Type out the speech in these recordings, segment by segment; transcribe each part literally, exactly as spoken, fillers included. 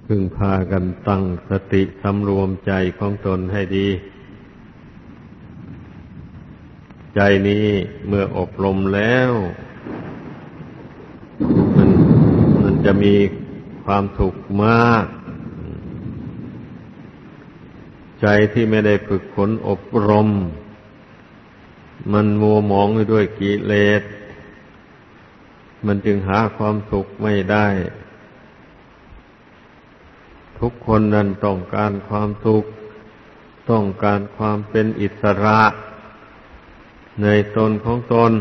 พึงพากันตั้งสติสำรวมใจของตนให้ดีใจนี้เมื่ออบรมแล้วมันมันจะมีความสุขมากใจที่ไม่ได้ฝึกฝนอบรมมันมัวหมองไปด้วยกิเลสมันจึงหาความสุขไม่ได้ทุกคนนั้นต้องการความสุขต้องการความเป็นอิสระในตนของตน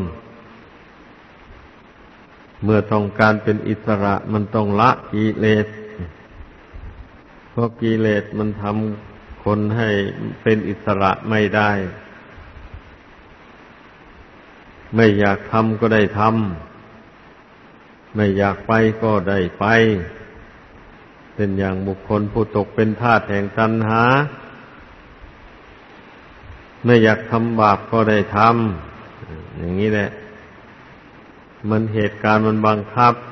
เมื่อต้องการเป็นอิสระมันต้องละกิเลสเพราะกิเลสมันทำคนให้เป็นอิสระไม่ได้ไม่อยากทำก็ได้ทำไม่อยากไปก็ได้ไปเป็นอย่างบุคคลผู้ตกเป็นทาสแห่งตัณหาไม่อยากทำบาปก็ได้ทำอย่างนี้แหละมันเหตุการณ์มันบังคับ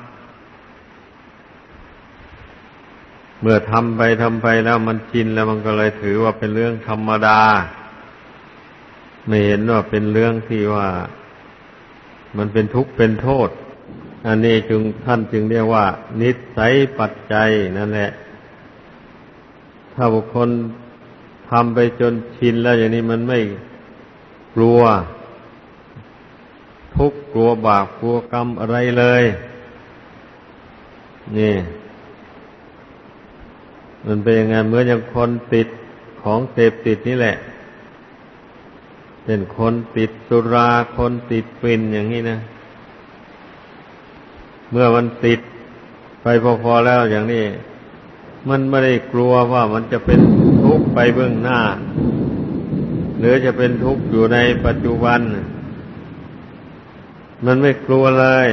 เมื่อทำไปทำไปแล้วมันชินแล้วมันก็เลยถือว่าเป็นเรื่องธรรมดาไม่เห็นว่าเป็นเรื่องที่ว่ามันเป็นทุกข์เป็นโทษอันนี้จึงท่านจึงเรียกว่านิสัยปัจจัยนั่นแหละถ้าบุคคลทำไปจนชินแล้วอย่างนี้มันไม่กลัวทุกข์กลัวบาปกลัวกรรมอะไรเลยนี่มันเป็นยังไงเหมือนอย่างคนติดของเสพติดนี่แหละเป็นคนติดสุราคนติดฝิ่นอย่างนี้นะเมื่อมันติดไปพอๆแล้วอย่างนี้มันไม่ได้กลัวว่ามันจะเป็นทุกข์ไปเบื้องหน้าหรือจะเป็นทุกข์อยู่ในปัจจุบันมันไม่กลัวเลย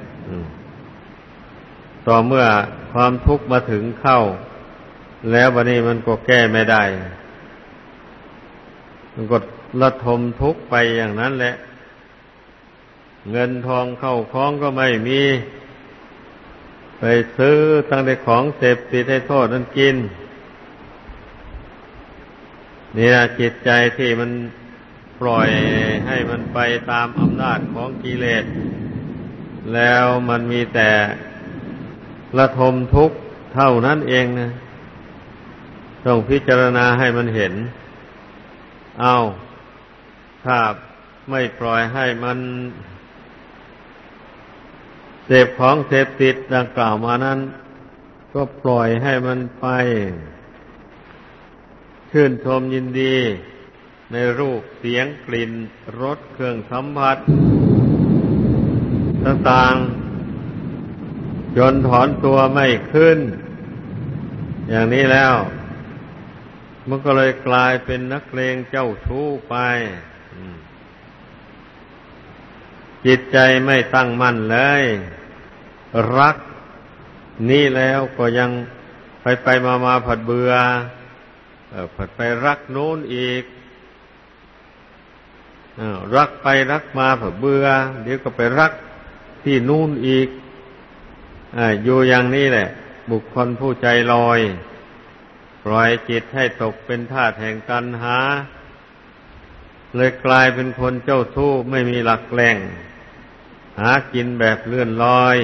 ต่อเมื่อความทุกข์มาถึงเข้าแล้วบัดนี้มันก็แก้ไม่ได้มันก็ระทมทุกข์ไปอย่างนั้นแหละเงินทองเข้าคล้องก็ไม่มีไปซื้อตั้งแต่ของเสพติดให้โทษนั่นกินนี่นะจิตใจที่มันปล่อยให้มันไปตามอำนาจของกิเลสแล้วมันมีแต่ระทมทุกข์เท่านั้นเองนะต้องพิจารณาให้มันเห็นเอาถ้าไม่ปล่อยให้มันเสพของเสพติดดังกล่าวมานั้นก็ปล่อยให้มันไปชื่นชมยินดีในรูปเสียงกลิ่นรสเครื่องสัมผัสต่างๆจนถอนตัวไม่ขึ้นอย่างนี้แล้วมันก็เลยกลายเป็นนักเลงเจ้าชู้ไปจิตใจไม่ตั้งมั่นเลยรักนี่แล้วก็ยังไปไปมามาผัดเบื่อเออผัดไปรักโน้นอีกอ้าวรักไปรักมาผัดเบื่อเดี๋ยวก็ไปรักที่นู่นอีกอ่าอยู่อย่างนี้แหละบุคคลผู้ใจลอยปล่อยจิตให้ตกเป็นทาสแห่งตัณหาเลยกลายเป็นคนเจ้าชู้ไม่มีหลักแหล่งหากินแบบเลื่อนลอย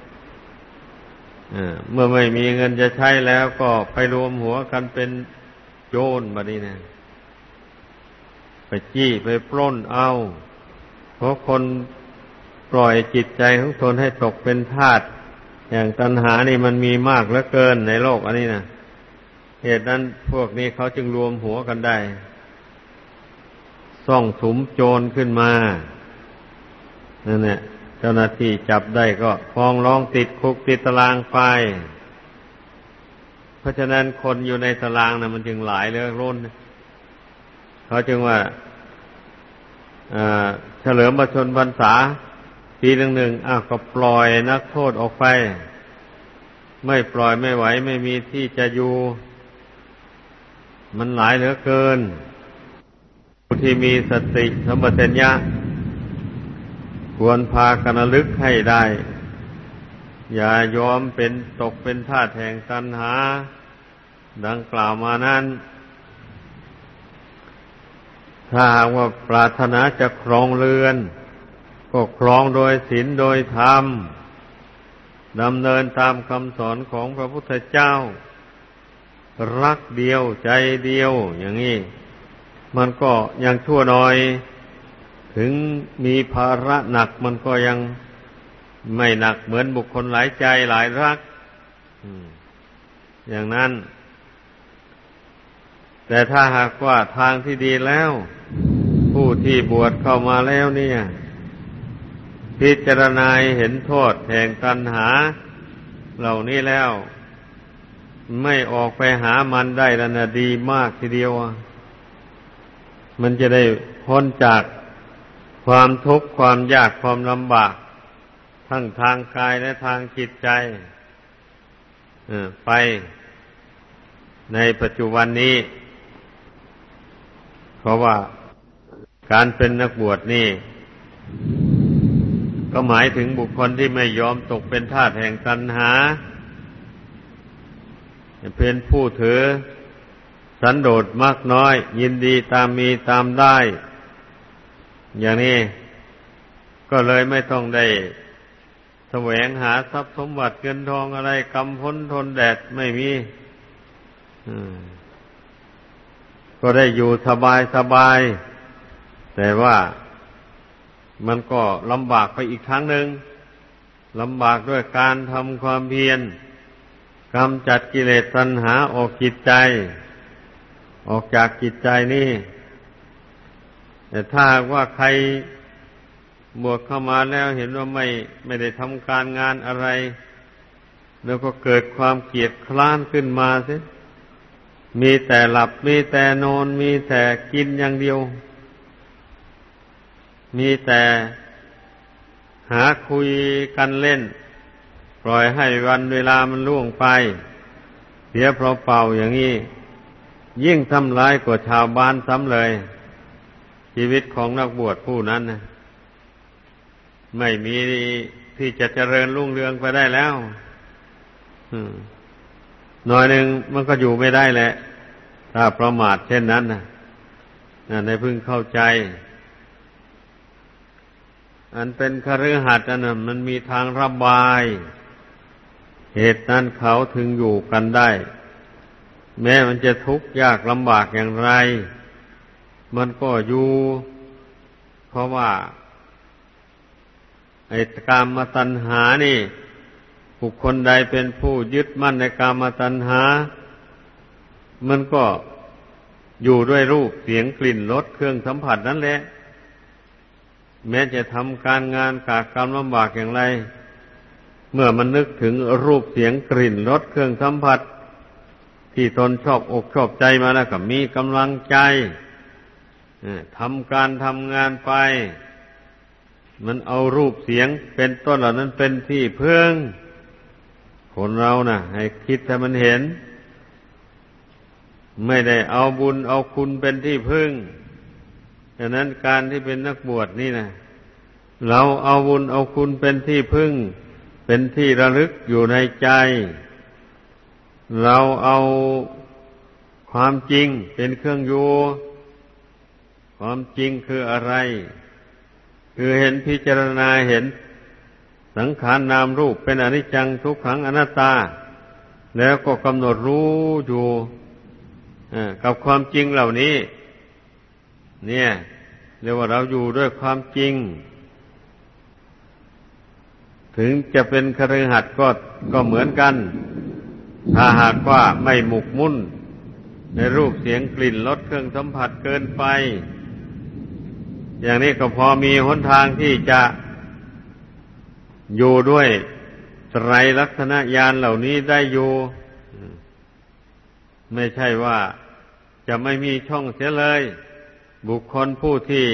เมื่อไม่มีเงินจะใช้แล้วก็ไปรวมหัวกันเป็นโจรบัดนี้นะไปจี้ไปปล้นเอาเพราะคนปล่อยจิตใจของตนให้ตกเป็นทาสอย่างตัณหานี่มันมีมากเหลือเกินในโลกอันนี้นะเหตุนั้นพวกนี้เขาจึงรวมหัวกันได้ซ่องสุมโจรขึ้นมานั่นแหละเจ้าหน้าที่จับได้ก็ฟ้องร้องติดคุกติดตารางไปเพราะฉะนั้นคนอยู่ในตารางนะมันจึงหลายเหลือล้นเขาจึงว่าเฉลิมพระชนมพรรษาปีหนึ่งหนึ่งอ้าวก็ปล่อยนักโทษออกไปไม่ปล่อยไม่ไหวไม่มีที่จะอยู่มันหลายเหลือเกินผู้ที่มีสติสัมปชัญญะควรพากันระลึกให้ได้อย่ายอมเป็นตกเป็นทาสแห่งตัณหาดังกล่าวมานั้นถ้าหากว่าปรารถนาจะครองเรือนก็ครองโดยศีลโดยธรรมดำเนินตามคำสอนของพระพุทธเจ้ารักเดียวใจเดียวอย่างนี้มันก็ยังชั่วหน่อยถึงมีภาระหนักมันก็ยังไม่หนักเหมือนบุคคลหลายใจหลายรักอย่างนั้นแต่ถ้าหากว่าทางที่ดีแล้วผู้ที่บวชเข้ามาแล้วเนี่ยพิจารณาเห็นโทษแห่งตัณหาเหล่านี้แล้วไม่ออกไปหามันได้แล้วนะดีมากทีเดียวมันจะได้พ้นจากความทุกข์ความยากความลำบากทั้งทางกายและทางจิตใจไปในปัจจุบันนี้เพราะว่าการเป็นนักบวชนี่ก็หมายถึงบุคคลที่ไม่ยอมตกเป็นทาสแห่งตัณหาเป็นผู้ถือสันโดษมากน้อยยินดีตามมีตามได้อย่างนี้ก็เลยไม่ต้องได้แสวงหาทรัพย์สมบัติเงินทองอะไรกำพ้นทนแดดไม่มีก็ได้อยู่สบายสบายแต่ว่ามันก็ลำบากไปอีกครั้งหนึ่งลำบากด้วยการทำความเพียรกำจัดกิเลสตัณหาออกจิตใจออกจากจิตใจนี่แต่ถ้าว่าใครบวชเข้ามาแล้วเห็นว่าไม่ไม่ได้ทำการงานอะไรแล้วก็เกิดความเกียจคร้านขึ้นมาสิมีแต่หลับมีแต่นอนมีแต่กินอย่างเดียวมีแต่หาคุยกันเล่นปล่อยให้วันเวลามันล่วงไปเสียเปล่าๆอย่างนี้ยิ่งทำร้ายกว่าชาวบ้านซ้ำเลยชีวิตของนักบวชผู้นั้นนะไม่มีที่จะเจริญรุ่งเรืองไปได้แล้วหน่อยหนึ่งมันก็อยู่ไม่ได้แหละถ้าประมาทเช่นนั้นนะนั่นให้พึงเข้าใจอันเป็นคฤหัสถ์อันนั้นมันมีทางระบายเหตุนั้นเขาถึงอยู่กันได้แม้มันจะทุกข์ยากลำบากอย่างไรมันก็อยู่เพราะว่าไอ้กามตัณหานี่บุคคลใดเป็นผู้ยึดมั่นในกามตัณหามันก็อยู่ด้วยรูปเสียงกลิ่นรสเครื่องสัมผัสนั่นแหละแม้จะทำการงานกากกรรมลำบากอย่างไรเมื่อมันนึกถึงรูปเสียงกลิ่นรสเครื่องสัมผัสที่ตนชอบอกชอบใจมาแล้วก็มีกำลังใจทำการทำงานไปมันเอารูปเสียงเป็นต้นเหล่านั้นเป็นที่พึ่งคนเราน่ะให้คิดให้มันเห็นไม่ได้เอาบุญเอาคุณเป็นที่พึ่งฉะนั้นการที่เป็นนักบวชนี่นะเราเอาบุญเอาคุณเป็นที่พึ่งเป็นที่ระลึกอยู่ในใจเราเอาความจริงเป็นเครื่องอยู่ความจริงคืออะไรคือเห็นพิจารณาเห็นสังขารนามรูปเป็นอนิจจังทุกขังอนัตตาแล้วก็กำหนดรู้อยู่กับความจริงเหล่านี้เนี่ยเรียกว่าเราอยู่ด้วยความจริงถึงจะเป็นคฤหัสถ์ก็ก็เหมือนกันถ้าหากว่าไม่หมกมุ่นในรูปเสียงกลิ่นรสเครื่องสัมผัสเกินไปอย่างนี้ก็พอมีหนทางที่จะอยู่ด้วยไตรลักษณญาณเหล่านี้ได้อยู่ไม่ใช่ว่าจะไม่มีช่องเสียเลยบุคคลผู้ที่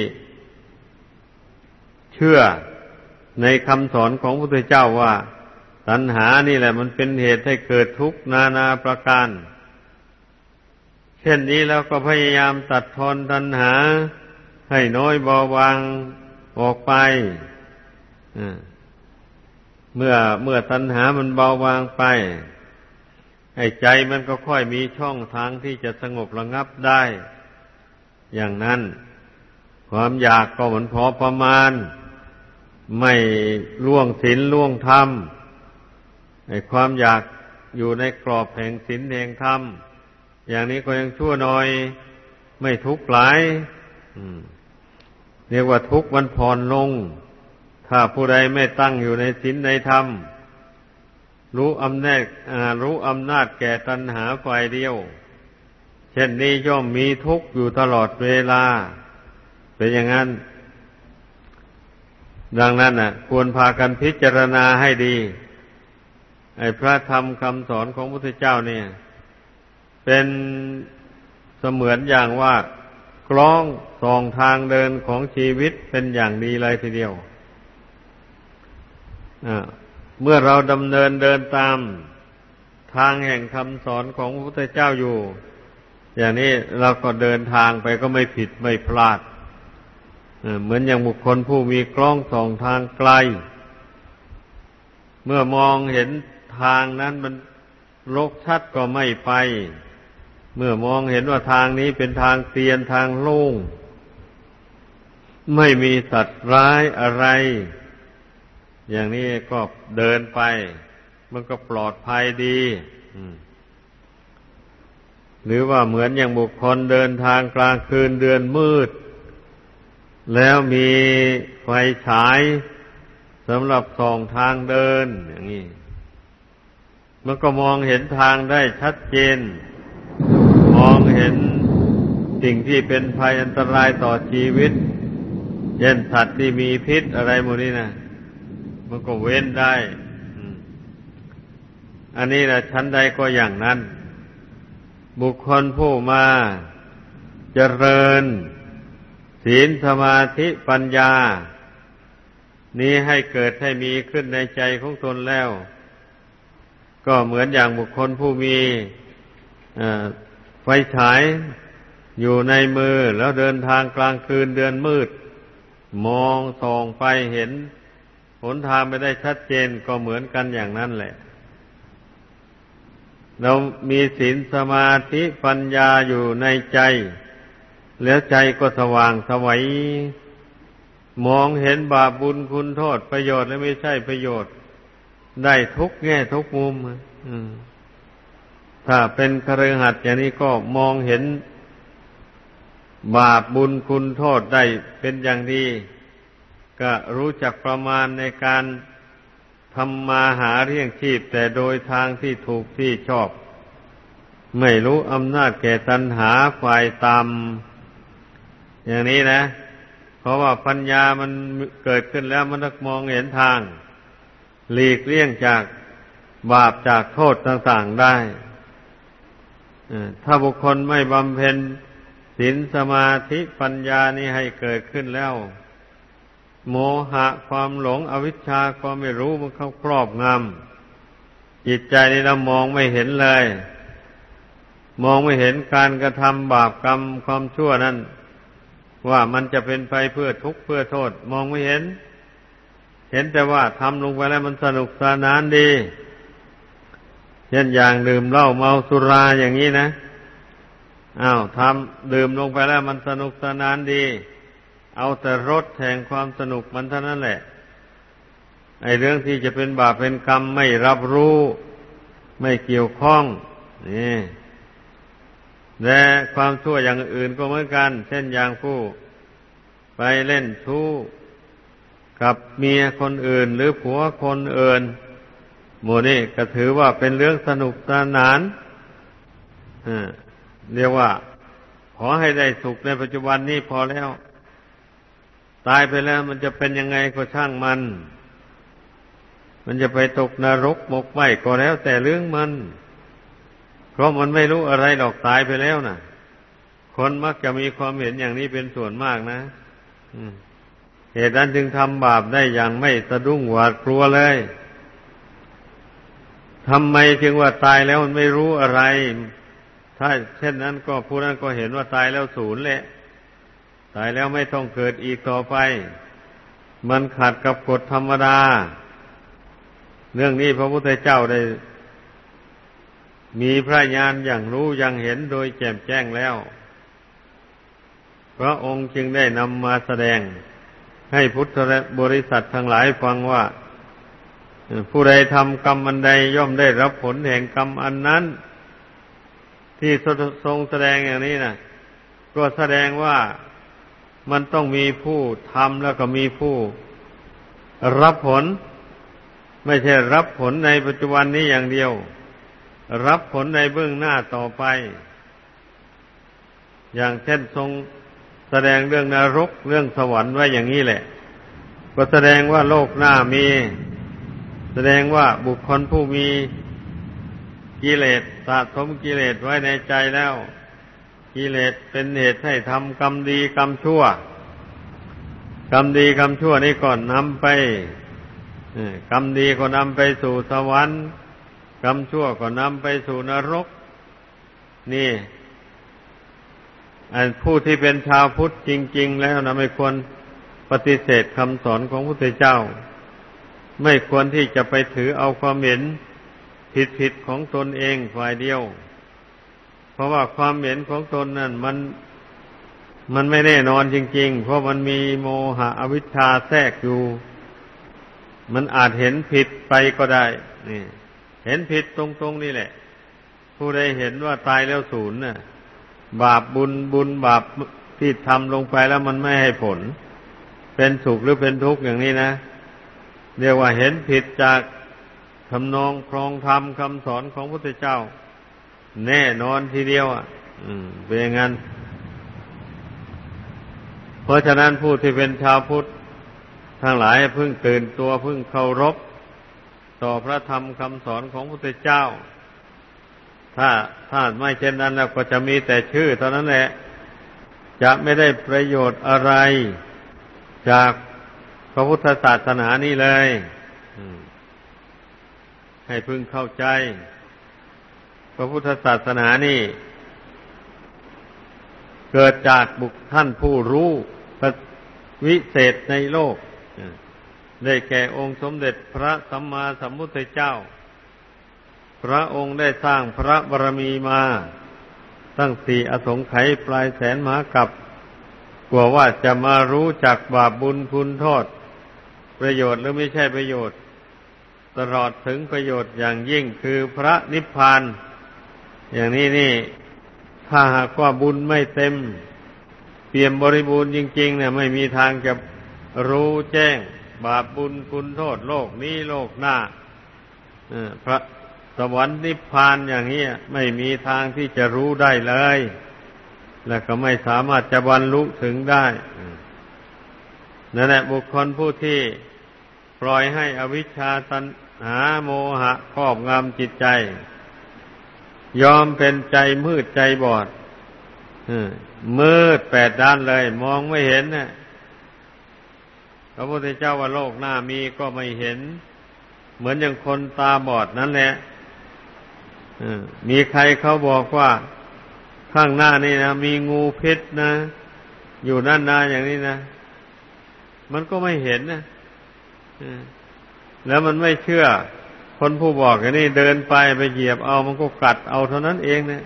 เชื่อในคำสอนของพระพุทธเจ้าว่าตัณหานี่แหละมันเป็นเหตุให้เกิดทุกข์นานาประการเช่นนี้แล้วก็พยายามตัดทอนตัณหาให้น้อยเบาบางออกไปเมื่อเมื่อตัณหามันเบาบางไปไอ้ใจมันก็ค่อยมีช่องทางที่จะสงบระงับได้อย่างนั้นความอยากก็เหมือนพอประมาณไม่ล่วงศีลล่วงธรรมไอ้ความอยากอยู่ในกรอบแห่งศีลแห่งธรรมอย่างนี้ก็ยังชั่วหน่อยไม่ทุกข์หลายเรียกว่าทุกข์มันผ่อนลงถ้าผู้ใดไม่ตั้งอยู่ในศีลในธรรมรู้อำนาจรู้อำนาจแก่ตัณหาฝ่ายเดียวเช่นนี้ย่อมมีทุกข์อยู่ตลอดเวลาเป็นอย่างนั้นดังนั้นน่ะควรพากันพิจารณาให้ดีไอ้พระธรรมคำสอนของพระพุทธเจ้าเนี่ยเป็นเสมือนอย่างว่ากล้องส่องทางเดินของชีวิตเป็นอย่างดีเลยทีเดียวเมื่อเราดำเนินเดินตามทางแห่งคำสอนของพระพุทธเจ้าอยู่อย่างนี้เราก็เดินทางไปก็ไม่ผิดไม่พลาดเหมือนอย่างบุคคลผู้มีกล้องส่องทางไกลเมื่อมองเห็นทางนั้นมันรกชัดก็ไม่ไปเมื่อมองเห็นว่าทางนี้เป็นทางเตียนทางโล่งไม่มีสัตว์ร้ายอะไรอย่างนี้ก็เดินไปมันก็ปลอดภัยดีหรือว่าเหมือนอย่างบุคคลเดินทางกลางคืนเดือนมืดแล้วมีไฟฉายสำหรับส่องทางเดินอย่างนี้มันก็มองเห็นทางได้ชัดเจนมองเห็นสิ่งที่เป็นภัยอันตรายต่อชีวิตเช่นสัตว์ที่มีพิษอะไรหมดนี้นะมันก็เว้นได้อันนี้นะชั้นใดก็อย่างนั้นบุคคลผู้มาเจริญศีลสมาธิปัญญานี้ให้เกิดให้มีขึ้นในใจของตนแล้วก็เหมือนอย่างบุคคลผู้มีไฟฉายอยู่ในมือแล้วเดินทางกลางคืนเดือนมืดมองส่องไปเห็นหนทางไปได้ชัดเจนก็เหมือนกันอย่างนั้นแหละเรามีศีลสมาธิปัญญาอยู่ในใจแล้วใจก็สว่างไสวมองเห็นบาปบุญคุณโทษประโยชน์และไม่ใช่ประโยชน์ได้ทุกแง่ทุกมุมถ้าเป็นคฤหัสถ์อย่างนี้ก็มองเห็นบาปบุญคุณโทษได้เป็นอย่างดีก็รู้จักประมาณในการทำมาหาเลี้ยงชีพแต่โดยทางที่ถูกที่ชอบไม่รู้อำนาจแก่ตัณหาฝ่ายต่ำอย่างนี้นะเพราะว่าปัญญามันเกิดขึ้นแล้วมันต้องมองเห็นทางหลีกเลี่ยงจากบาปจากโทษต่างๆได้ถ้าบุคคลไม่บำเพ็ญศีลสมาธิปัญญานี้ให้เกิดขึ้นแล้วโมหะความหลงอวิชชาความไม่รู้มันเข้าครอบงำจิตใจนี่เรามองไม่เห็นเลยมองไม่เห็นการกระทำบาปกรรมความชั่วนั้นว่ามันจะเป็นไปเพื่อทุกข์เพื่อโทษมองไม่เห็นเห็นแต่ว่าทำลงไปแล้วมันสนุกสนานดีเช่นอย่างดื่มเหล้าเมาสุราอย่างนี้นะอ้าวทำดื่มลงไปแล้วมันสนุกสนานดีเอาแต่รสแห่งความสนุกมันเท่านั้นแหละไอ้เรื่องที่จะเป็นบาปเป็นกรรมไม่รับรู้ไม่เกี่ยวข้องนี่และความชั่วอย่างอื่นก็เหมือนกันเช่นอย่างผู้ไปเล่นชู้กับเมียคนอื่นหรือผัวคนอื่นหมู่นี้ก็ถือว่าเป็นเรื่องสนุกสนานเรียกว่าขอให้ได้สุขในปัจจุบันนี้พอแล้วตายไปแล้วมันจะเป็นยังไงก็ช่างมันมันจะไปตกนรกหมกไหม้ก็แล้วแต่เรื่องมันเพราะมันไม่รู้อะไรหรอกตายไปแล้วน่ะคนมักจะมีความเห็นอย่างนี้เป็นส่วนมากนะเหตุนั้นจึงทำบาปได้อย่างไม่สะดุ้งหวาดกลัวเลยทำไมจึงว่าตายแล้วมันไม่รู้อะไรถ้าเช่นนั้นก็ผู้นั้นก็เห็นว่าตายแล้วศูนย์แหละตายแล้วไม่ต้องเกิดอีกต่อไปมันขัดกับกฎธรรมดาเรื่องนี้พระพุทธเจ้าได้มีพระญาณอย่างรู้อย่างเห็นโดยแจ่มแจ้งแล้วพระองค์จึงได้นำมาแสดงให้พุทธบริษัททั้งหลายฟังว่าผู้ใดทำกรรมอันใดย่อมได้รับผลแห่งกรรมอันนั้นที่ทรงแสดงอย่างนี้นะก็แสดงว่ามันต้องมีผู้ทำแล้วก็มีผู้รับผลไม่ใช่รับผลในปัจจุบันนี้อย่างเดียวรับผลในเบื้องหน้าต่อไปอย่างเช่นทรงแสดงเรื่องนรกเรื่องสวรรค์ไว้อย่างนี้แหละก็แสดงว่าโลกหน้ามีแสดงว่าบุคคลผู้มีกิเลสสะสมกิเลสไว้ในใจแล้วกิเลสเป็นเหตุให้ทำกรรมดีกรรมชั่วกรรมดีกรรมชั่วนี่ก่อนนำไปกรรมดีก็นำไปสู่สวรรค์กรรมชั่วก็นำไปสู่นรกนี่อันผู้ที่เป็นชาวพุทธจริงๆแล้วนะไม่ควรปฏิเสธคำสอนของพระพุทธเจ้าไม่ควรที่จะไปถือเอาความเห็นผิดๆของตนเองฝ่ายเดียวเพราะว่าความเห็นของตนนั่นมันมันไม่แน่นอนจริงๆเพราะมันมีโมหะอวิชชาแทรกอยู่มันอาจเห็นผิดไปก็ได้นี่เห็นผิดตรงๆนี่แหละผู้ใดเห็นว่าตายแล้วศูนย์น่ะบาปบุญบุญบาปที่ทำลงไปแล้วมันไม่ให้ผลเป็นสุขหรือเป็นทุกข์อย่างนี้นะเรียกว่าเห็นผิดจากทำนองครองธรรมคำสอนของพระพุทธเจ้าแน่นอนทีเดียวอ่ะอืมเป็นอย่างนั้นเพราะฉะนั้นผู้ที่เป็นชาวพุทธทั้งหลายเพิ่งตื่นตัวเพิ่งเคารพต่อพระธรรมคำสอนของพระพุทธเจ้าถ้าถ้าไม่เช่นนั้นแล้วก็จะมีแต่ชื่อเท่านั้นแหละจะไม่ได้ประโยชน์อะไรจากพระพุทธศาสนานี้เลยให้พึงเข้าใจพระพุทธศาสนานี่เกิดจากบุคคลผู้รู้วิเศษในโลกได้แก่องค์สมเด็จพระสัมมาสัมพุทธเจ้าพระองค์ได้สร้างพระบารมีมาตั้งสี่อสงไขยปลายแสนมหากัปกว่าว่าจะมารู้จักบาปบุญคุณโทษประโยชน์หรือไม่ใช่ประโยชน์ตลอดถึงประโยชน์อย่างยิ่งคือพระนิพพานอย่างนี้นี่ถ้าหากว่าบุญไม่เต็มเปี่ยมบริบูรณ์จริงๆเนี่ยไม่มีทางจะรู้แจ้งบาปบุญคุณโทษโลกนี้โลกหน้าพระสวรรค์นิพพานอย่างนี้ไม่มีทางที่จะรู้ได้เลยและก็ไม่สามารถจะบรรลุถึงได้นั่นแหละบุคคลผู้ที่ปล่อยให้อวิชชาตัณหาโมหะครอบงำจิตใจยอมเป็นใจมืดใจบอดมืดแปดด้านเลยมองไม่เห็นนะพระพุทธเจ้าว่าโลกหน้ามีก็ไม่เห็นเหมือนอย่างคนตาบอดนั่นแหละมีใครเขาบอกว่าข้างหน้านี่นะมีงูพิษนะอยู่นั่นนาอย่างนี้นะมันก็ไม่เห็นนะแล้วมันไม่เชื่อคนผู้บอกอย่างนี้เดินไปไปเหยียบเอามันก็กัดเอาเท่านั้นเองนะ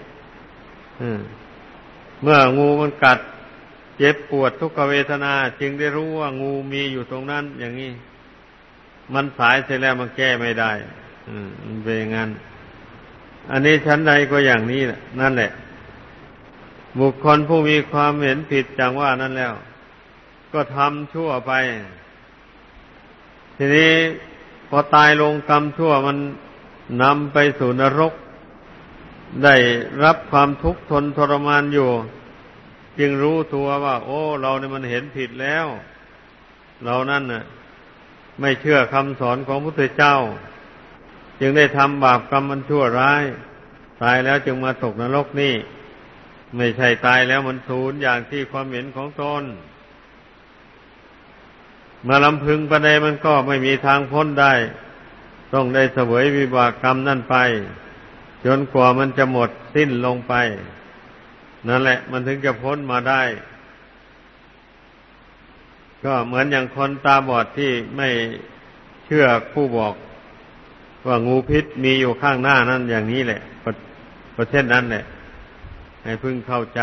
เมื่องูมันกัดเจ็บปวดทุกขเวทนาจึงได้รู้ว่างูมีอยู่ตรงนั้นอย่างนี้มันสายเสร็จแล้วมันแก้ไม่ได้มันเป็นอย่างนั้นอันนี้ชั้นใดก็อย่างนี้แหละนั่นแหละบุคคลผู้มีความเห็นผิดจังว่านั่นแล้วก็ทำชั่วไปทีนี้พอตายลงกรรมชั่วมันนำไปสู่นรกได้รับความทุกข์ทนทรมานอยู่จึงรู้ตัวว่าโอ้เราเนี่ยมันเห็นผิดแล้วเรานั่นน่ะไม่เชื่อคำสอนของพระพุทธเจ้าจึงได้ทำบาปกรรมมันชั่วร้ายตายแล้วจึงมาตกนรกนี่ไม่ใช่ตายแล้วมันสูญอย่างที่ความเห็นของตนมาลำพึงประเดมันก็ไม่มีทางพ้นได้ต้องได้เสวยวิบากกรรมนั่นไปจนกว่ามันจะหมดสิ้นลงไปนั่นแหละมันถึงจะพ้นมาได้ก็เหมือนอย่างคนตาบอดที่ไม่เชื่อผู้บอกว่างูพิษมีอยู่ข้างหน้านั่นอย่างนี้แหละประเช่นนั้นแหละให้พึงเข้าใจ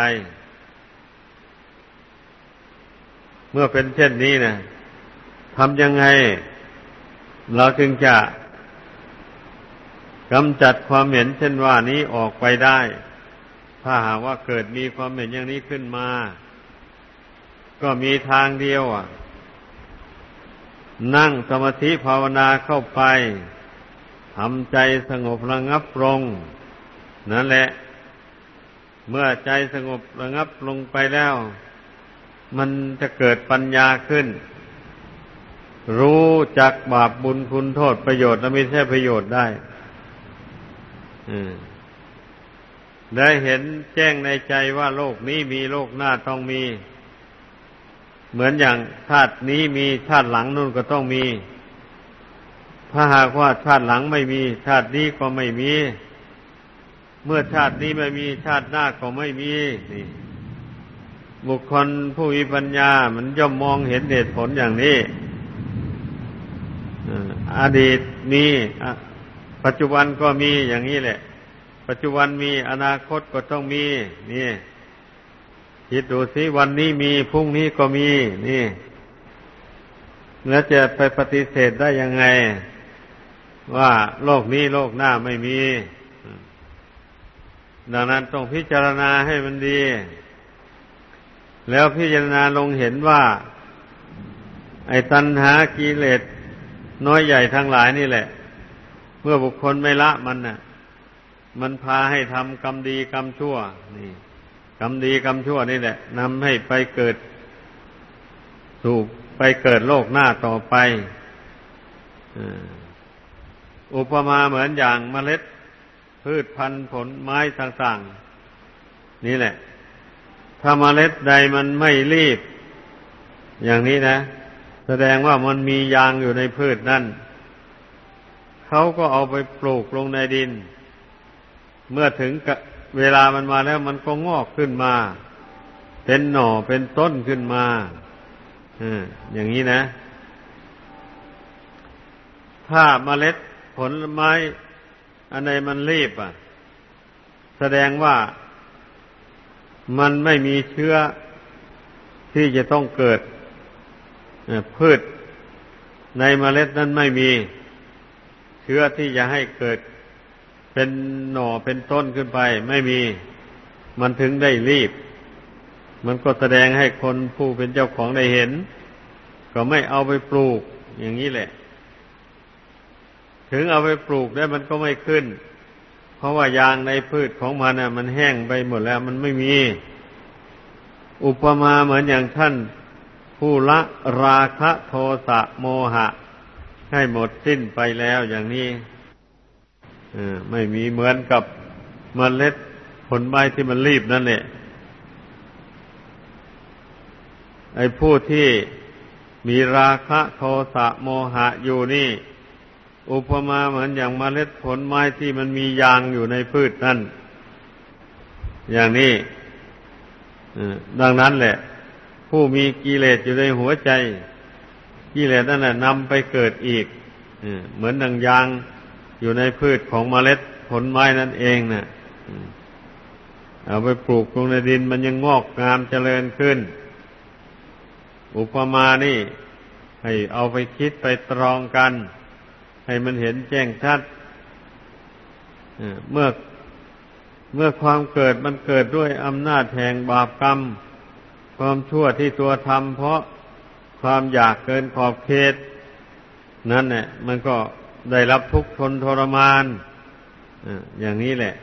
เมื่อเป็นเช่นนี้นะทำยังไงเราจึงจะกำจัดความเห็นเช่นว่านี้ออกไปได้ถ้าหากว่าเกิดมีความเห็นอย่างนี้ขึ้นมาก็มีทางเดียวอ่ะนั่งสมาธิภาวนาเข้าไปทำใจสงบระงับลงนั่นแหละเมื่อใจสงบระงับลงไปแล้วมันจะเกิดปัญญาขึ้นรู้จักบาปบุญคุณโทษประโยชน์และไม่ใช่ประโยชน์ได้ได้เห็นแจ้งในใจว่าโลกนี้มีโลกหน้าต้องมีเหมือนอย่างชาตินี้มีชาติหลังนู่นก็ต้องมีถ้าหากว่าชาติหลังไม่มีชาตินี้ก็ไม่มีเมื่อชาตินี้ไม่มีชาติหน้าก็ไม่มีนี่บุคคลผู้มีปัญญามันย่อมมองเห็นเหตุผลอย่างนี้อดีตมีปัจจุบันก็มีอย่างนี้แหละปัจจุบันมีอนาคตก็ต้องมีนี่คิดดูสิวันนี้มีพรุ่งนี้ก็มีนี่แล้วจะไปปฏิเสธได้ยังไงว่าโลกนี้โลกหน้าไม่มีดังนั้นต้องพิจารณาให้มันดีแล้วพิจารณาลงเห็นว่าไอ้ตัณหากิเลสน้อยใหญ่ทั้งหลายนี่แหละเมื่อบุคคลไม่ละมันน่ะมันพาให้ทำกรรมดีกรรมชั่วนี่กรรมดีกรรมชั่วนี่แหละนำให้ไปเกิดสู่ไปเกิดโลกหน้าต่อไปอุปมาเหมือนอย่างเมล็ดพืชพันธุ์ผลไม้ต่างๆนี่แหละถ้าเมล็ดใดมันไม่รีบอย่างนี้นะแสดงว่ามันมียางอยู่ในพืชนั่นเขาก็เอาไปปลูกลงในดินเมื่อถึงเวลามันมาแล้วมันก็งอกขึ้นมาเป็นหน่อเป็นต้นขึ้นมาอย่างนี้นะถ้าเมล็ดผลไม้อันใดมันรีบอ่ะแสดงว่ามันไม่มีเชื้อที่จะต้องเกิดพืชในเมล็ดนั้นไม่มีเชื้อที่จะให้เกิดเป็นหน่อเป็นต้นขึ้นไปไม่มีมันถึงได้รีบมันก็แสดงให้คนผู้เป็นเจ้าของได้เห็นก็ไม่เอาไปปลูกอย่างนี้แหละถึงเอาไปปลูกได้มันก็ไม่ขึ้นเพราะว่ายางในพืชของมันน่ะมันแห้งไปหมดแล้วมันไม่มีอุปมาเหมือนอย่างท่านผู้ละราคะโทสะโมหะให้หมดสิ้นไปแล้วอย่างนี้ไม่มีเหมือนกับเมล็ดผลไม้ที่มันรีบนั่นแหละไอ้ผู้ที่มีราคะโทสะโมหะอยู่นี่อุปมาเหมือนอย่างเมล็ดผลไม้ที่มันมียางอยู่ในพืชนั่นอย่างนี้ดังนั้นแหละผู้มีกิเลสอยู่ในหัวใจกิเลสนั่นแหละนำไปเกิดอีกเหมือนดังยางอยู่ในพืชของเมล็ดผลไม้นั่นเองน่ะเอาไปปลูกลงในดินมันยังงอกงามเจริญขึ้นอุปมานี่ให้เอาไปคิดไปตรองกันให้มันเห็นแจ้งชัดเมื่อเมื่อความเกิดมันเกิดด้วยอำนาจแห่งบาปกรรมความชั่วที่ตัวทำเพราะความอยากเกินขอบเขตนั่นแหละมันก็ได้รับทุกข์ทนทรมานอย่างนี้แหละ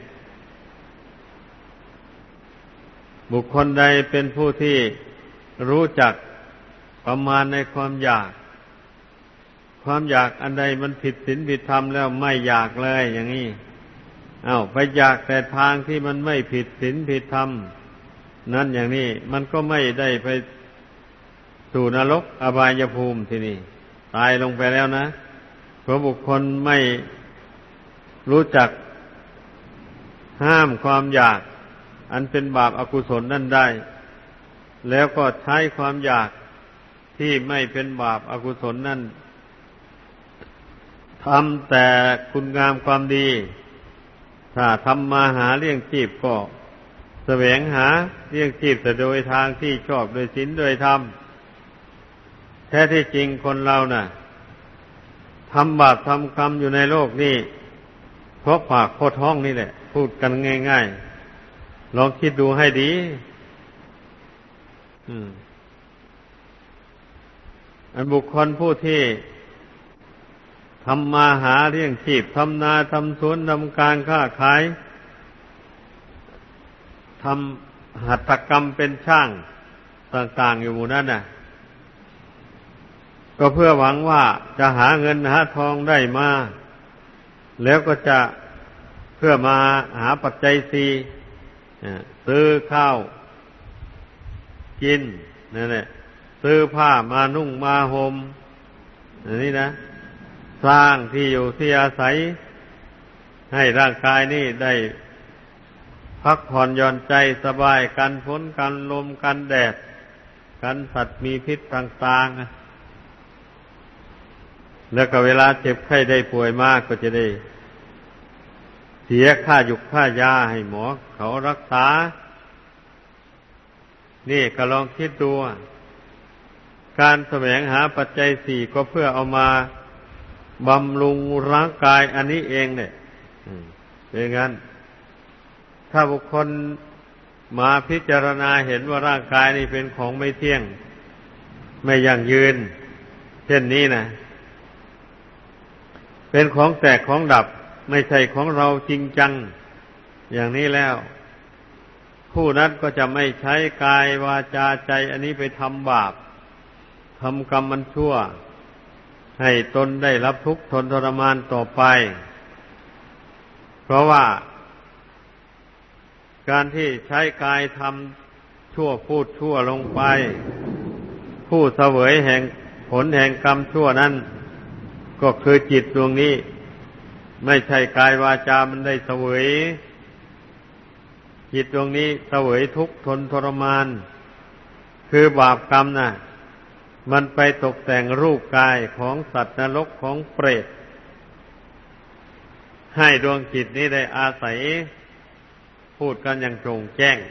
บุคคลใดเป็นผู้ที่รู้จักประมาณในความอยากความอยากอันใดมันผิดศีลผิดธรรมแล้วไม่อยากเลยอย่างนี้อ้าวไปอยากแต่ทางที่มันไม่ผิดศีลผิดธรรมนั่นอย่างนี้มันก็ไม่ได้ไปสู่นรกอบายภูมิที่นี่ตายลงไปแล้วนะเพราะบุคคลไม่รู้จักห้ามความอยากอันเป็นบาปอกุศลนั่นได้แล้วก็ใช้ความอยากที่ไม่เป็นบาปอกุศลนั่นทำแต่คุณงามความดีถ้าทำมาหาเลี้ยงชีพก็แสวงหาเลี้ยงชีพแต่โดยทางที่ชอบโดยศีลโดยธรรมแท้ที่จริงคนเราน่ะทำบาปทำกรรมอยู่ในโลกนี้เพราะปากเพราะท้องนี่แหละพูดกันง่ายๆลองคิดดูให้ดีอืมอันบุคคลผู้ที่ทำมาหาเลี้ยงชีพทำนาทำสวนทำการค้าขายทำหัตถกรรมเป็นช่างต่างๆอยู่หมู่นั้นน่ะก็เพื่อหวังว่าจะหาเงินหาทองได้มาแล้วก็จะเพื่อมาหาปัจจัยสี่ซื้อข้าวกินนั่นแหละซื้อผ้ามานุ่งมาห่มอันนี้นะสร้างที่อยู่ที่อาศัยให้ร่างกายนี่ได้พักผ่อนหย่อนใจสบายกันฝนกันลมกันแดดกันสัตว์มีพิษต่างๆแล้วก็เวลาเจ็บไข้ได้ป่วยมากก็จะได้เสียค่าหยุกค่ายาให้หมอเขารักษานี่ก็ลองคิดดูการแสวงหาปัจจัยสี่ก็เพื่อเอามาบำรุงร่างกายอันนี้เองเนี่ยเป็นงั้นถ้าบุคคลมาพิจารณาเห็นว่าร่างกายนี้เป็นของไม่เที่ยงไม่ยั่งยืนเช่นนี้นะเป็นของแตกของดับไม่ใช่ของเราจริงจังอย่างนี้แล้วผู้นั้นก็จะไม่ใช้กายวาจาใจอันนี้ไปทำบาปทำกรรมมันชั่วให้ตนได้รับทุกข์ทนทรมานต่อไปเพราะว่าการที่ใช้กายทำชั่วพูดชั่วลงไปผู้เสวยแห่งผลแห่งกรรมชั่วนั้นก็คือจิตดวงนี้ไม่ใช่กายวาจามันได้เสวยจิตดวงนี้เสวยทุกข์ทนทรมานคือบาปกรรมน่ะมันไปตกแต่งรูปกายของสัตว์นรกของเปรตให้ดวงจิตนี้ได้อาศัยพูดกันอย่างโปร่งแจ้ง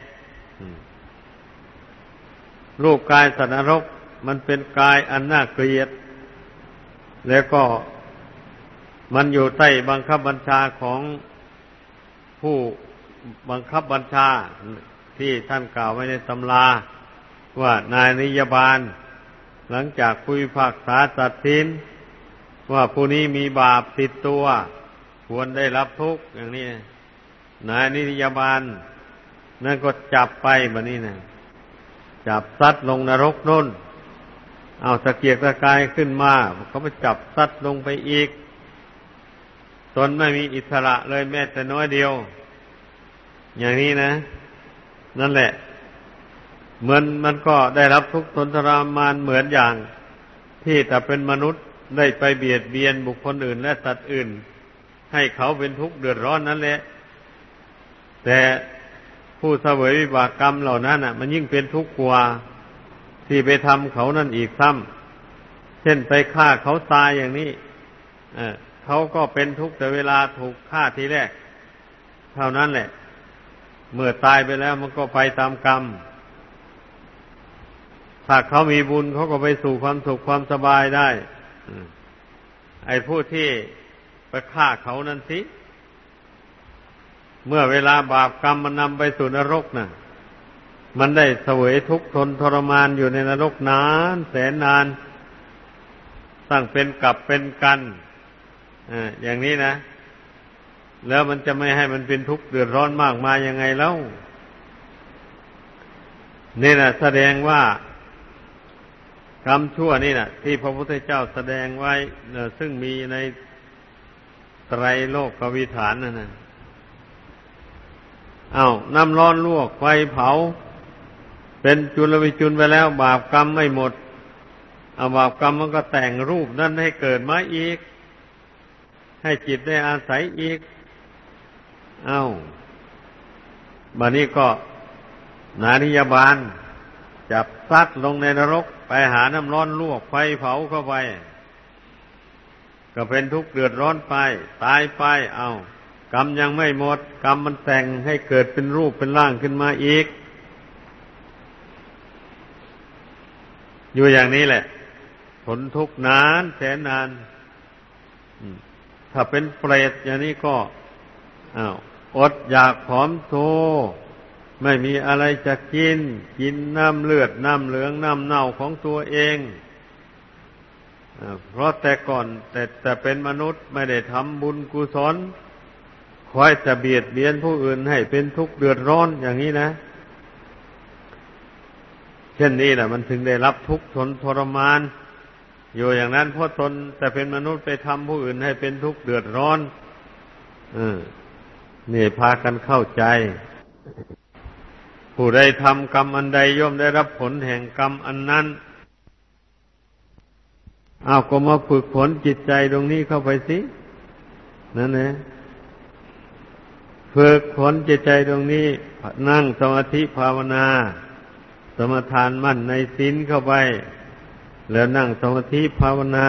รูปกายสัตว์นรกมันเป็นกายอันน่าเกลียดแล้วก็มันอยู่ใต้บังคับบัญชาของผู้บังคับบัญชาที่ท่านกล่าวไว้ในตำราว่านายนิยบาลหลังจากผู้พิพากษาตัดสินว่าผู้นี้มีบาปติดตัวควรได้รับทุกข์อย่างนี้นายนิยบาลนั่นก็จับไปแบบนี้นะจับซัดลงนรกนู่นเอาตะเกียกตะกายขึ้นมาเขาไปจับซัดลงไปอีกตนไม่มีอิสระเลยแม้แต่น้อยเดียวอย่างนี้นะนั่นแหละเหมือนมันก็ได้รับทุกข์ทนทรมานเหมือนอย่างที่แต่เป็นมนุษย์ได้ไปเบียดเบียนบุคคลอื่นและสัตว์อื่นให้เขาเป็นทุกข์เดือดร้อนนั่นแหละแต่ผู้เสวยวิบากกรรมเหล่านั้นน่ะมันยิ่งเป็นทุกข์กว่าที่ไปทำเขานั่นอีกซ้ำเช่นไปฆ่าเขาตายอย่างนี้เออเขาก็เป็นทุกข์แต่เวลาถูกฆ่าทีแรกเท่านั้นแหละเมื่อตายไปแล้วมันก็ไปตามกรรมถ้าเขามีบุญเขาก็ไปสู่ความสุขความสบายได้ไอ้ผู้ที่ไปฆ่าเขานั่นสิเมื่อเวลาบาปกรรมมันนำไปสู่นรกน่ะมันได้เสวยทุกข์ทนทรมานอยู่ในนรกนานแสนนานตั้งเป็นกับเป็นกันอ่าอย่างนี้นะแล้วมันจะไม่ให้มันเป็นทุกข์เดือดร้อนมากมายยังไงเล่านี่นะแสดงว่ากรรมชั่วนี่นะที่พระพุทธเจ้าแสดงไว้ซึ่งมีในไตรโลกวิฐานนั่นนะเอาน้ำร้อนลวกไฟเผาเป็นจุลวิจุลไปแล้วบาปกรรมไม่หมดเอาบาปกรรมมันก็แต่งรูปนั้นให้เกิดมาอีกให้จิตได้อาศัยอีกเอาบัดนี้ก็นานิยบาลจับซัดลงในนรกไปหาน้ำร้อนลวกไฟเผาเข้าไปก็เป็นทุกข์เดือดร้อนไปตายไปเอากรรมยังไม่หมดกรรมมันแต่งให้เกิดเป็นรูปเป็นร่างขึ้นมาอีกอยู่อย่างนี้แหละทนทุกข์นานแสนนานถ้าเป็นเปรตอย่างนี้ก็อ้าวอดอยากผอมโซไม่มีอะไรจะกินกินน้ำเลือดน้ำเหลืองน้ำเน่าของตัวเองเพราะแต่ก่อนแต่แต่เป็นมนุษย์ไม่ได้ทำบุญกุศลคอยจะเบียดเบียนผู้อื่นให้เป็นทุกข์เดือดร้อนอย่างนี้นะเช่นนี้แหละมันถึงได้รับทุกข์ทนทรมานอยู่อย่างนั้นเพราะตนแต่เป็นมนุษย์ไปทำผู้อื่นให้เป็นทุกข์เดือดร้อนเออนี่พากันเข้าใจผู้ใดทำกรรมอันใดย่อมได้รับผลแห่งกรรมอันนั้นเอาก็มาฝึกฝนจิตใจตรงนี้เข้าไปสินั่นแหละฝึกฝนจิตใจตรงนี้นั่งสมาธิภาวนาสมาทานมั่นในศีลเข้าไปแล้วนั่งสมาธิภาวนา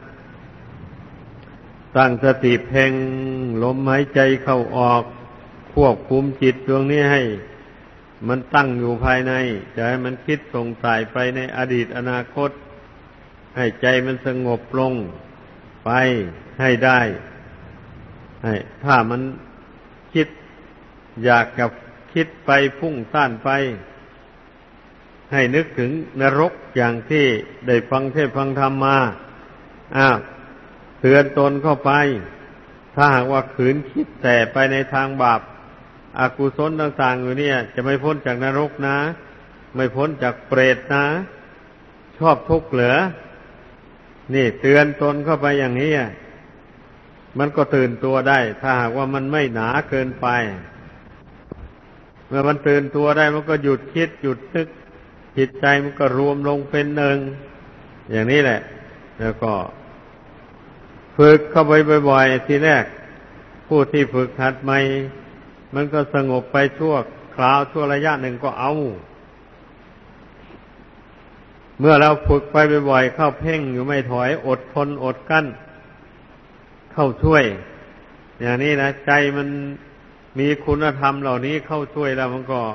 ตั้งสติเพ่งลมหายใจเข้าออกควบคุมจิตดวงนี้ให้มันตั้งอยู่ภายในจะให้มันคิดส่งสายไปในอดีตอนาคตให้ใจมันสงบลงไปให้ได้ให้ถ้ามันคิดอยากกับคิดไปพุ่งซ่านไปให้นึกถึงนรกอย่างที่ได้ฟังเทศน์ฟังธรรมมาอ้าวเตือนตนเข้าไปถ้าหากว่าขืนคิดแต่ไปในทางบาปอกุศลต่างๆอยู่เนี่ยจะไม่พ้นจากนรกนะไม่พ้นจากเปรตนะชอบทุกข์เหลือนี่เตือนตนเข้าไปอย่างนี้มันก็ตื่นตัวได้ถ้าหากว่ามันไม่หนาเกินไปเมื่อมันตื่นตัวได้มันก็หยุดคิดหยุดนึกจิตใจมันก็รวมลงเป็นหนึ่งอย่างนี้แหละแล้วก็ฝึกเข้าไปบ่อยๆทีแรกผู้ที่ฝึกหัดใหม่มันก็สงบไปชั่วคราวชั่วระยะหนึ่งก็เอาเมื่อเราฝึกไปบ่อยๆเข้าเพ่งอยู่ไม่ถอยอดทนอดกั้นเข้าช่วยอย่างนี้นะใจมันมีคุณธรรมเหล่านี้เข้าช่วยแล้วมันก็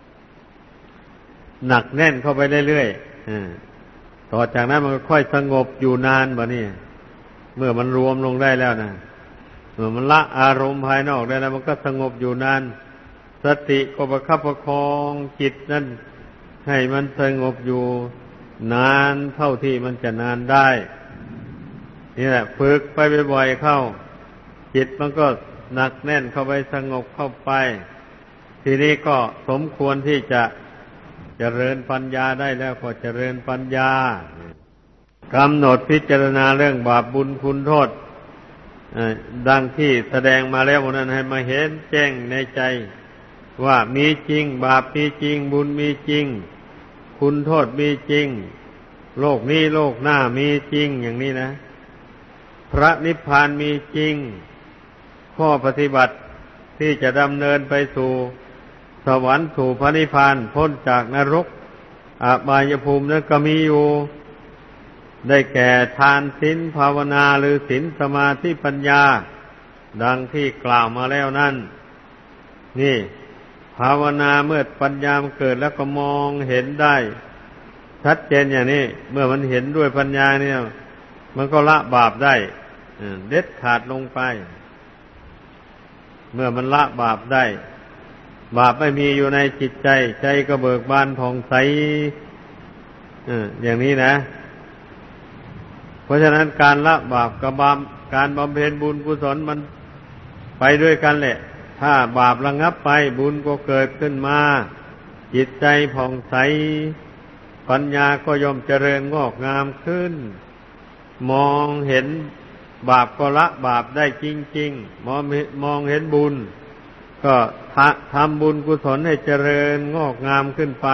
หนักแน่นเข้าไปเรื่อยๆต่อจากนั้นมันก็ค่อยสงบอยู่นานบ่นี่เมื่อมันรวมลงได้แล้วนะเมื่อมันละอารมณ์ภายนอกได้แล้วมันก็สงบอยู่นานสติก็ประคับประคองจิตนั่นให้มันสงบอยู่นานเท่าที่มันจะนานได้นี่แหละฝึกไปบ่อยๆเข้าจิตมันก็หนักแน่นเข้าไปสงบเข้าไปทีนี้ก็สมควรที่จะเจริญปัญญาได้แล้วก็เจริญปัญญากำหนดพิจารณาเรื่องบาปบุญคุณโทษดังที่แสดงมาแล้วนั้นให้มาเห็นแจ้งในใจว่ามีจริงบาปมีจริงบุญมีจริงคุณโทษมีจริงโลกนี้โลกหน้ามีจริงอย่างนี้นะพระนิพพานมีจริงข้อปฏิบัติที่จะดำเนินไปสู่สวรรค์สู่พระนิพพานพ้นจากนรกอบายภูมินั้นก็มีอยู่ได้แก่ทานศีลภาวนาหรือศีลสมาธิปัญญาดังที่กล่าวมาแล้วนั่นนี่ภาวนาเมื่อปัญญามันเกิดแล้วก็มองเห็นได้ชัดเจนอย่างนี้เมื่อมันเห็นด้วยปัญญาเนี่ยมันก็ละบาปได้เด็ดขาดลงไปเมื่อมันละบาปได้บาปไม่มีอยู่ในจิตใจใจก็เบิกบานผ่องใสอย่างนี้นะเพราะฉะนั้นการละบาปกับบาปการบำเพ็ญบุญกุศลมันไปด้วยกันแหละถ้าบาประงับไปบุญก็เกิดขึ้นมาจิตใจผ่องใสปัญญาก็ย่อมเจริญงอกงามขึ้นมองเห็นบาปก็ละบาปได้จริงๆมองมองเห็นบุญก็ทำบุญกุศลให้เจริญงอกงามขึ้นไป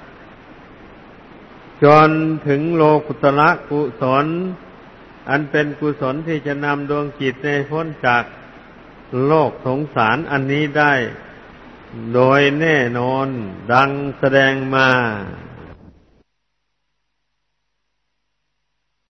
จนถึงโลกุตระกุศลอันเป็นกุศลที่จะนำดวงจิตให้พ้นจากโลกสงสารอันนี้ได้โดยแน่นอนดังแสดงมา